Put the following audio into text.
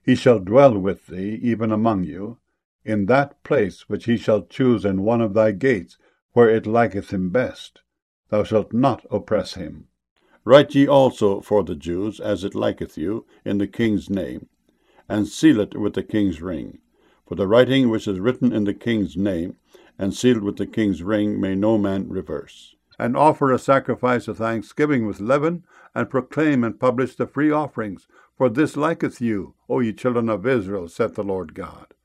He shall dwell with thee, even among you, in that place which he shall choose in one of thy gates, where it liketh him best. Thou shalt not oppress him. Write ye also for the Jews, as it liketh you, in the king's name, and seal it with the king's ring. For the writing which is written in the king's name, and sealed with the king's ring, may no man reverse. And offer a sacrifice of thanksgiving with leaven, and proclaim and publish the free offerings. For this liketh you, O ye children of Israel, saith the Lord God.